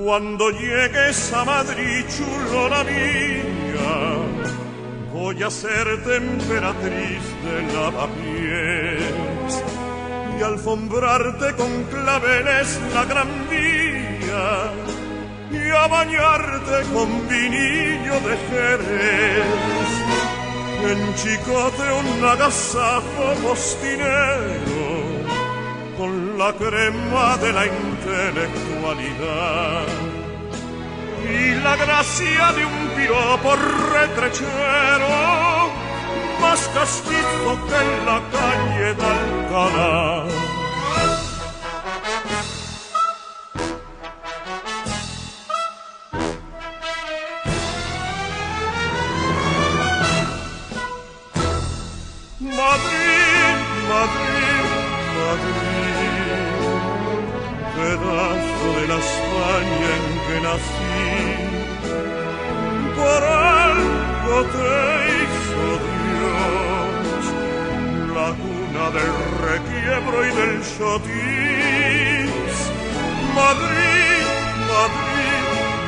Cuando llegues a Madrid, chulona mía, voy a serte emperatriz de lavapiés y alfombrarte con claveles la gran vía y a bañarte con vinillo de Jerez. En Chicote un agasajo postinero con la crema de la intelectualidad y la gracia de un piropo retrechero más castizo que en la calle de Alcalá. Madrid, Madrid, Madrid, pedazo de la España en que nací, por algo te hizo Dios, la cuna del requiebro y del chotis. Madrid, Madrid,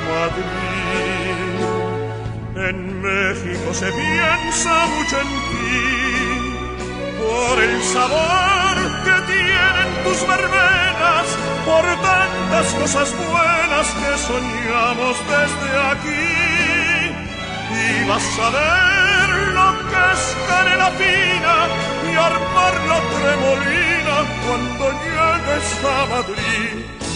Madrid, en México se piensa mucho en ti, por el sabor que tienen tus verbenas, por tantas cosas buenas que soñamos desde aquí. Y vas a ver lo que es canela fina y armar la tremolina cuando llegues a Madrid.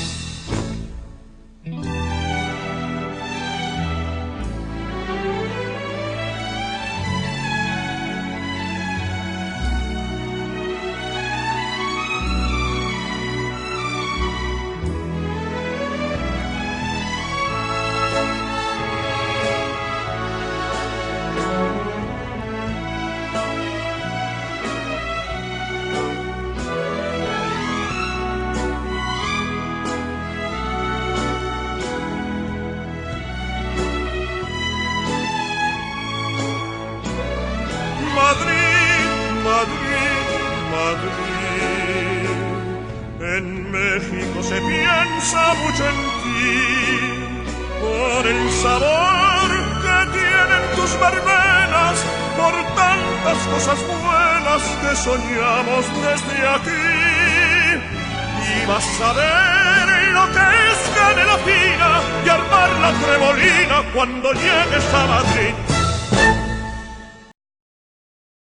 Madrid, Madrid, Madrid, en México se piensa mucho en ti, por el sabor que tienen tus verbenas, por tantas cosas buenas que soñamos desde aquí. Y vas a ver lo que es canela fina y armar la tremolina cuando llegues a Madrid.